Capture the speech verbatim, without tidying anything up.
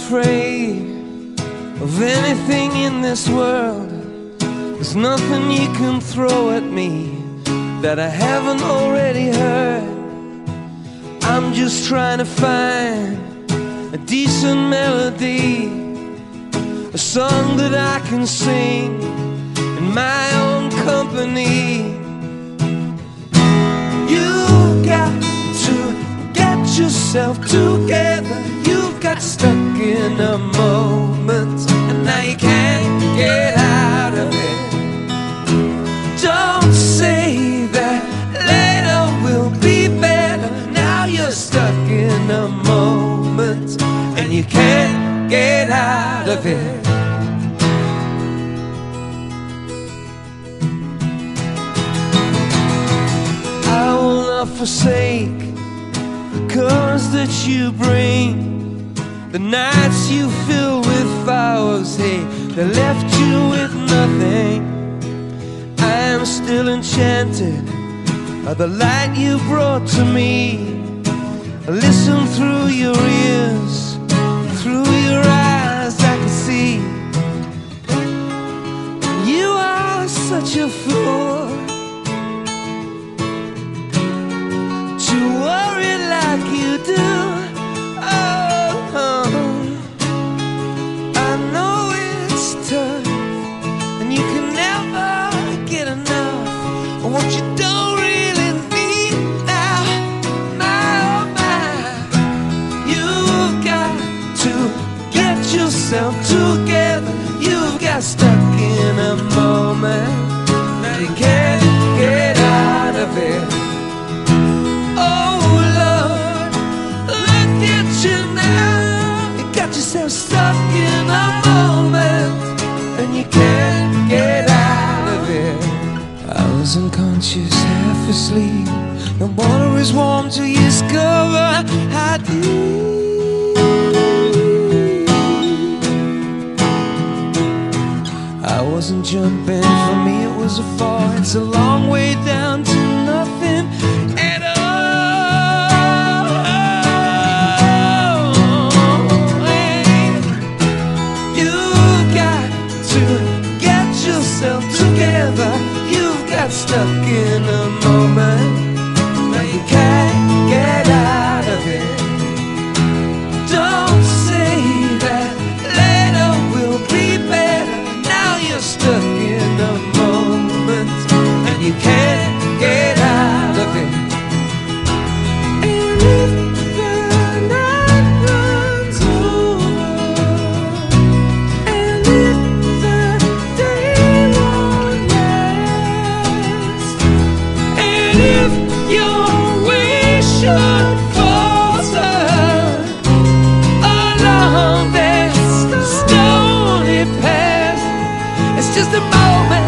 afraid of anything in this world. There's nothing you can throw at me that I haven't already heard. I'm just trying to find a decent melody, a song that I can sing in my own company. You've got to get yourself together. You've got stuck in a moment and now you can't get out of it. Don't say that later will be better. Now you're stuck in a moment and you can't get out of it. I will not forsake the courage that you bring, the nights you fill with flowers, hey, they left you with nothing. I am still enchanted by the light you brought to me. I listen through your ears, through your eyes I can see. You are such a fool to worry like you do. Oh, I know it's tough and you can never get enough of what you don't really need now. My, oh my, you've got to get yourself together. You've got stuck in a moment, now you can't get out of it. Oh Lord, look at you now. You got yourself stuck in a moment and you can't get out of it. I was unconscious, half asleep. The water is warm till you discover how deep. I wasn't jumping, for me it was a fall. It's a long way down to nothing at all. You've got to get yourself together. You've got stuck in a moment, now you can't get out of it. Don't say that later will be better. Now you're stuck in a moment and you can't get out of it. And if the night runs over and if the day won't last, and if your wish should falter along this stony path, it's just a moment.